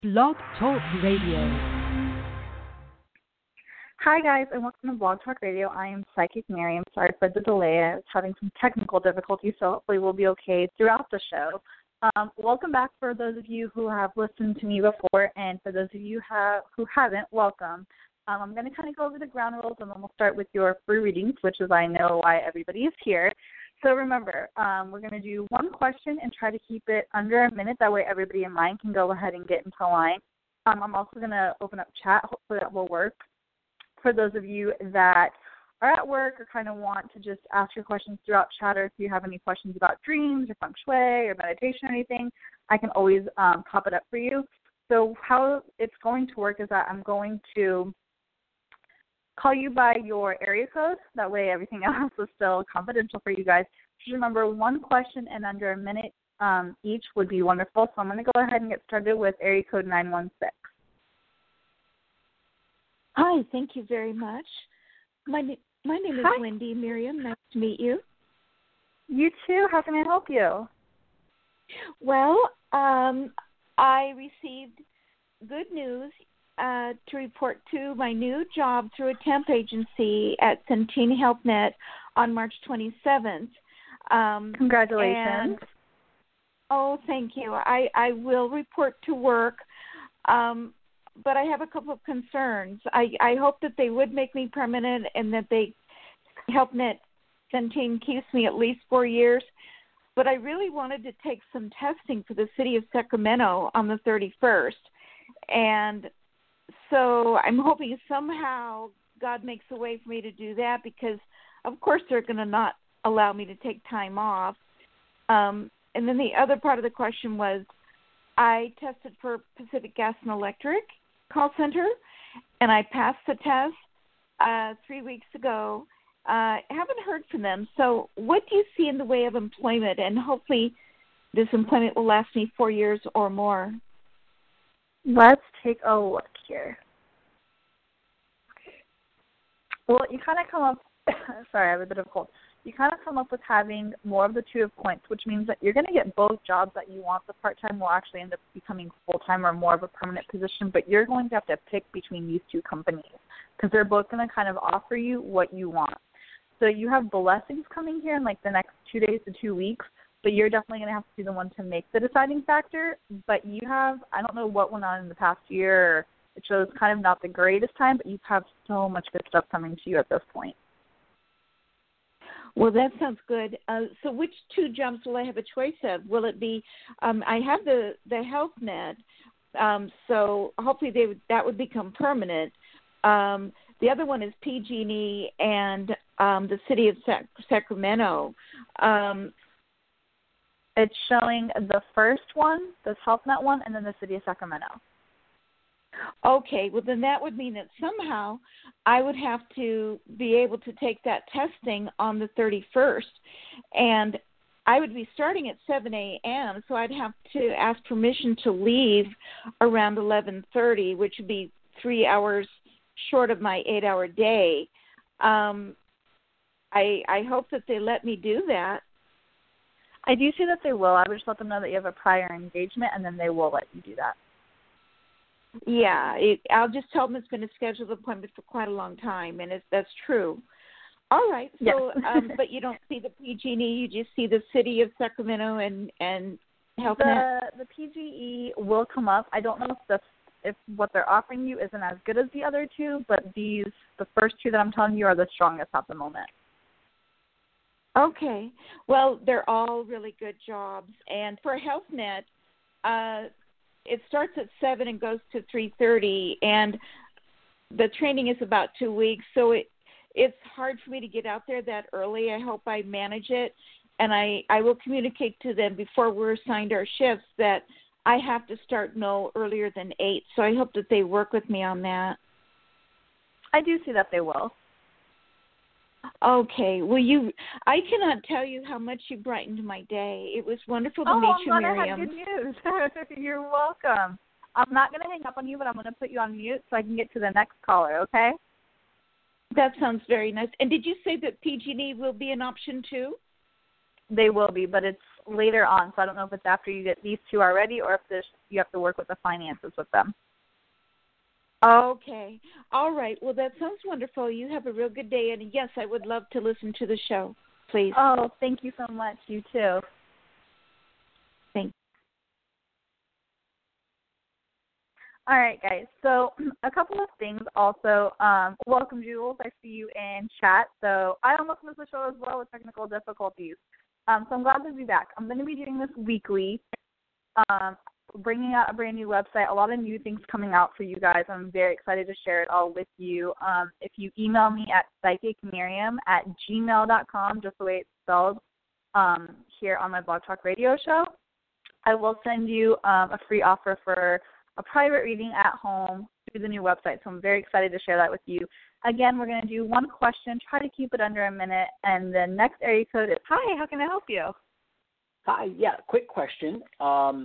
Blog Talk Radio. Hi guys, and welcome to Blog Talk Radio. I am Psychic Miriam. Sorry for the delay. I was having some technical difficulties, so hopefully we'll be okay throughout the show. Welcome back for those of you who have listened to me before, and for those of you who haven't, welcome. I'm going to kind of go over the ground rules, and then we'll start with your free readings, which is I know why everybody is here. So remember, we're going to do one question and try to keep it under a minute. That way everybody in line can go ahead and get into line. I'm also going to open up chat. Hopefully that will work. For those of you that are at work or kind of want to just ask your questions throughout chat, or if you have any questions about dreams or feng shui or meditation or anything, I can always pop it up for you. So how it's going to work is that I'm going to call you by your area code. That way everything else is still confidential for you guys. Just remember, one question and under a minute each would be wonderful. So I'm going to go ahead and get started with area code 916. Hi, thank you very much. My name is Hi. Wendy Miriam. Nice to meet you. You too. How can I help you? Well, I received good news to report to my new job through a temp agency at Centene HealthNet on March 27th. Congratulations. Thank you. I will report to work, but I have a couple of concerns. I hope that they would make me permanent and that HealthNet Centene keeps me at least 4 years. But I really wanted to take some testing for the city of Sacramento on the 31st. And so I'm hoping somehow God makes a way for me to do that, because, of course, they're going to not allow me to take time off. And then the other part of the question was, I tested for Pacific Gas and Electric call center, and I passed the test 3 weeks ago. I haven't heard from them. So what do you see in the way of employment? And hopefully this employment will last me 4 years or more. Let's take a look here. Well, you kind of come up, sorry, I have a bit of a cold. You kind of come up with having more of the 2 of points, which means that you're going to get both jobs that you want. The part-time will actually end up becoming full-time or more of a permanent position, but you're going to have to pick between these 2 companies because they're both going to kind of offer you what you want. So you have blessings coming here in like the next 2 days to 2 weeks, but you're definitely going to have to be the one to make the deciding factor. But you have, I don't know what went on in the past year. It shows kind of not the greatest time, but you have so much good stuff coming to you at this point. Well, that sounds good. So which 2 jobs will I have a choice of? Will it be, I have the HealthNet, so hopefully that would become permanent. The other one is PG&E and the city of Sacramento. It's showing the first one, this HealthNet one, and then the city of Sacramento. Okay, well then that would mean that somehow I would have to be able to take that testing on the 31st, and I would be starting at 7 a.m., so I'd have to ask permission to leave around 11:30, which would be 3 hours short of my 8-hour day. I hope that they let me do that. I do see that they will. I would just let them know that you have a prior engagement, and then they will let you do that. Yeah, I'll just tell them it's been a scheduled appointment for quite a long time, and that's true. All right, so yes. but you don't see the PG&E, you just see the city of Sacramento and HealthNet? The PG&E will come up. I don't know if what they're offering you isn't as good as the other 2, but the first 2 that I'm telling you are the strongest at the moment. Okay. Well, they're all really good jobs. And for HealthNet, it starts at 7 and goes to 3:30, and the training is about 2 weeks, so it's hard for me to get out there that early. I hope I manage it, and I will communicate to them before we're assigned our shifts that I have to start no earlier than 8, so I hope that they work with me on that. I do see that they will. Okay. Well, I cannot tell you how much you brightened my day. It was wonderful to meet you, Miriam. Oh, I'm glad I had good news. You're welcome. I'm not going to hang up on you, but I'm going to put you on mute so I can get to the next caller, okay? That sounds very nice. And did you say that PG&E will be an option too? They will be, but it's later on, so I don't know if it's after you get these two already or if you have to work with the finances with them. Okay. All right. Well, that sounds wonderful. You have a real good day. And, yes, I would love to listen to the show, please. Oh, thank you so much. You too. Thanks. All right, guys. So a couple of things also. Welcome, Jules. I see you in chat. So I almost missed the show as well with technical difficulties. So I'm glad to be back. I'm going to be doing this weekly, bringing out a brand new website, a lot of new things coming out for you guys. I'm very excited to share it all with you. If you email me at psychicmiriam@gmail.com, just the way it's spelled here on my Blog Talk Radio show, I will send you a free offer for a private reading at home through the new website. So I'm very excited to share that with you. Again, we're going to do one question, try to keep it under a minute, and the next area code is, hi, how can I help you? Hi, yeah, quick question. I'm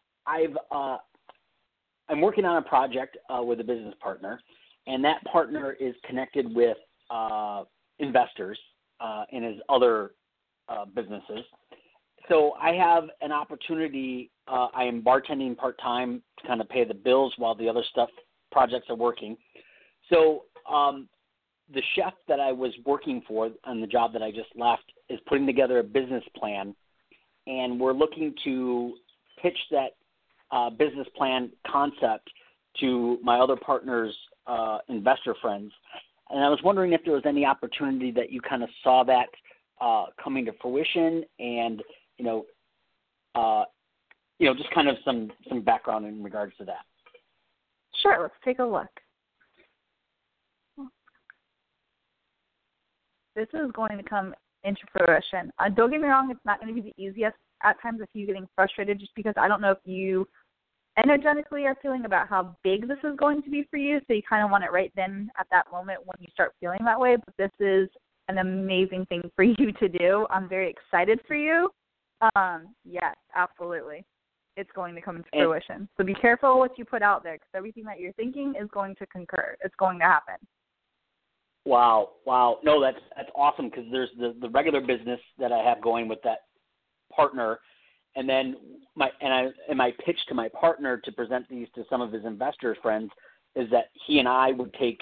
working on a project with a business partner, and that partner is connected with investors in his other businesses. So I have an opportunity. I am bartending part-time to kind of pay the bills while the other projects are working. So the chef that I was working for on the job that I just left is putting together a business plan, and we're looking to pitch that business plan concept to my other partner's investor friends. And I was wondering if there was any opportunity that you kind of saw that coming to fruition, and just kind of some background in regards to that. Sure, let's take a look. This is going to come into fruition. Don't get me wrong, it's not going to be the easiest at times with you getting frustrated, just because I don't know if you energetically are feeling about how big this is going to be for you, so you kind of want it right then at that moment when you start feeling that way. But this is an amazing thing for you to do. I'm very excited for you. Yes, absolutely. It's going to come into fruition. So be careful what you put out there, because everything that you're thinking is going to concur. It's going to happen. Wow. No, that's awesome, because there's the regular business that I have going with that partner, and then my pitch to my partner to present these to some of his investor friends is that he and I would take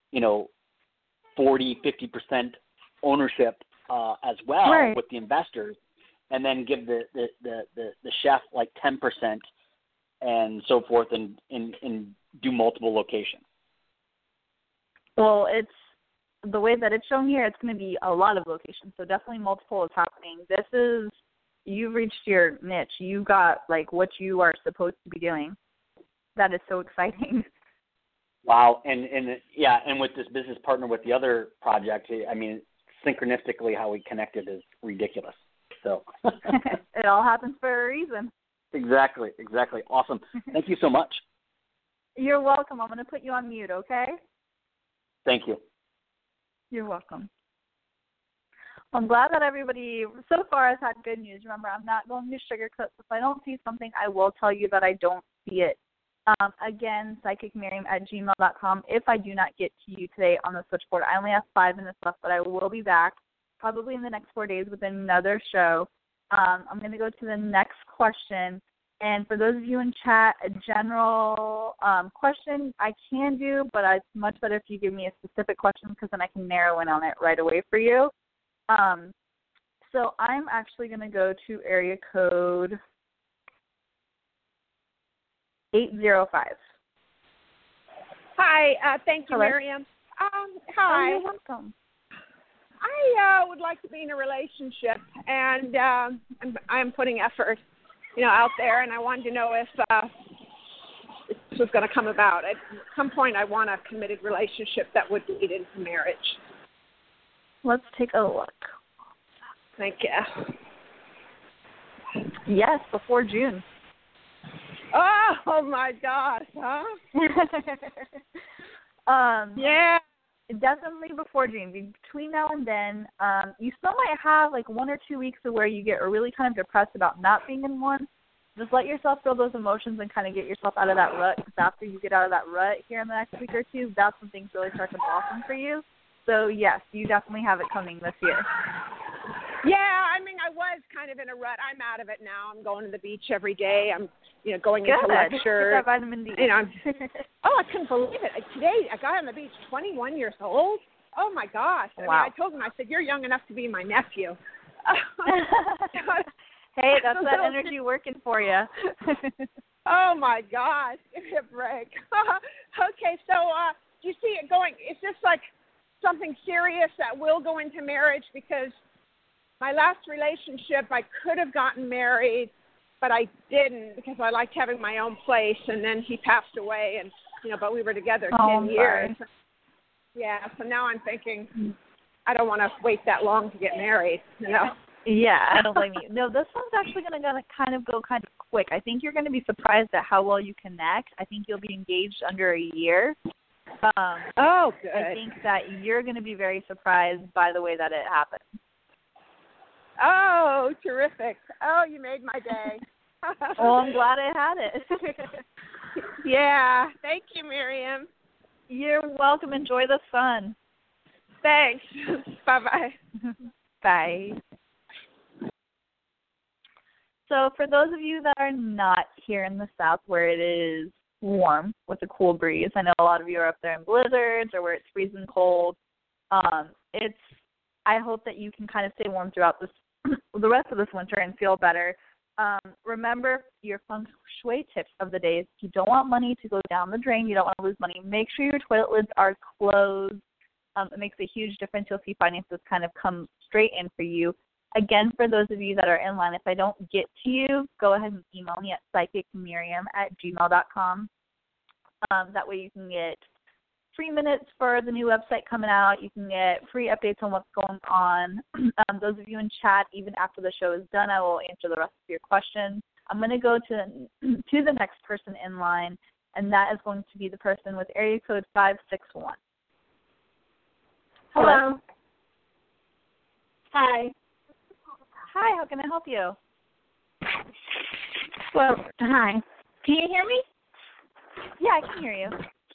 40-50% ownership as well, right, with the investors, and then give the chef like 10% and so forth, and do multiple locations. Well, it's the way that it's shown here, it's going to be a lot of locations, so definitely multiple is happening. You've reached your niche. You got like what you are supposed to be doing. That is so exciting. Wow, and with this business partner with the other project, I mean, synchronistically how we connected is ridiculous. So it all happens for a reason. Exactly. Awesome. Thank you so much. You're welcome. I'm going to put you on mute, okay? Thank you. You're welcome. I'm glad that everybody so far has had good news. Remember, I'm not going to sugarcoat. If I don't see something, I will tell you that I don't see it. Again, psychicmiriam@gmail.com. If I do not get to you today on the switchboard, I only have 5 minutes left, but I will be back probably in the next 4 days with another show. I'm going to go to the next question. And for those of you in chat, a general question I can do, but it's much better if you give me a specific question, because then I can narrow in on it right away for you. So I'm actually going to go to area code 805. Hi, thank you, Hello. Miriam. Hi. Oh, you're welcome. I would like to be in a relationship, and I'm putting effort, out there, and I wanted to know if this was going to come about. At some point, I want a committed relationship that would lead into marriage. Let's take a look. Thank you. Yes, before June. Oh my gosh, huh? Yeah. Definitely before June. Between now and then, you still might have like 1 or 2 weeks of where you get really kind of depressed about not being in one. Just let yourself feel those emotions and kind of get yourself out of that rut, because after you get out of that rut here in the next week or two, that's when things really start to blossom for you. So, yes, you definitely have it coming this year. Yeah, I mean, I was kind of in a rut. I'm out of it now. I'm going to the beach every day. I'm, going into lectures. Get that vitamin D. I couldn't believe it. Today, a guy on the beach, 21 years old. Oh, my gosh. Wow. I mean, I told him, I said, you're young enough to be my nephew. Hey, that's that energy working for you. Oh, my gosh. Give me a break. Okay, so do you see it going? Is this like something serious that will go into marriage? Because my last relationship, I could have gotten married, but I didn't because I liked having my own place. And then he passed away, and but we were together 10 years. Sorry. Yeah, so now I'm thinking I don't want to wait that long to get married. Yeah, I don't blame you. No, this one's actually going to kind of go kind of quick. I think you're going to be surprised at how well you connect. I think you'll be engaged under a year. Oh, good. I think that you're going to be very surprised by the way that it happens. Oh, terrific. Oh, you made my day. Well, I'm glad I had it. Yeah. Thank you, Miriam. You're welcome. Enjoy the sun. Thanks. Bye-bye. Bye. So for those of you that are not here in the South where it is warm with a cool breeze, I know a lot of you are up there in blizzards or where it's freezing cold. I hope that you can kind of stay warm throughout the rest of this winter and feel better. Remember your feng shui tips of the day. If you don't want money to go down the drain, you don't want to lose money, make sure your toilet lids are closed. It makes a huge difference. You'll see finances kind of come straight in for you. Again, for those of you that are in line, if I don't get to you, go ahead and email me at psychicmiriam@gmail.com. That way you can get free minutes for the new website coming out. You can get free updates on what's going on. Those of you in chat, even after the show is done, I will answer the rest of your questions. I'm going to go to the next person in line, and that is going to be the person with area code 561. Hello. Hi. Hi, how can I help you? Well, hi. Can you hear me? Yeah, I can hear you.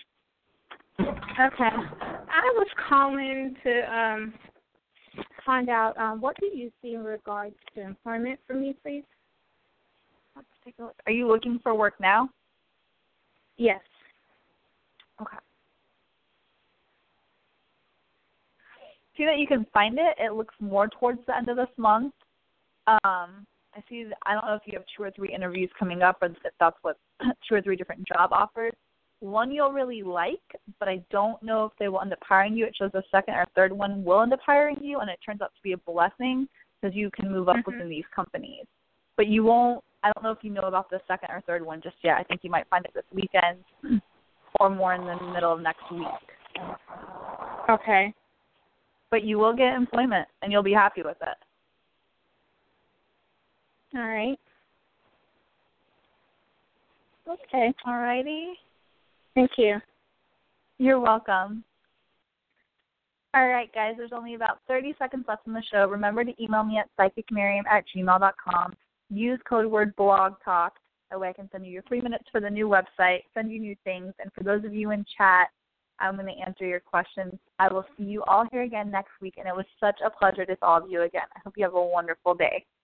Okay. I was calling to find out what do you see in regards to employment for me, please? Let's take a look. Are you looking for work now? Yes. Okay. See that you can find it. It looks more towards the end of this month. I see. I don't know if you have 2 or 3 interviews coming up, or if that's what 2 or 3 different job offers. One you'll really like, but I don't know if they will end up hiring you. It shows the second or third one will end up hiring you, and it turns out to be a blessing because you can move up within these companies. But you won't. I don't know if you know about the second or third one just yet. I think you might find it this weekend or more in the middle of next week. Okay. But you will get employment, and you'll be happy with it. All right. Okay. All righty. Thank you. You're welcome. All right, guys, there's only about 30 seconds left in the show. Remember to email me at psychicmiriam@gmail.com. Use code word blogtalk. That way I can send you your free minutes for the new website, send you new things. And for those of you in chat, I'm going to answer your questions. I will see you all here again next week, and it was such a pleasure to see all of you again. I hope you have a wonderful day.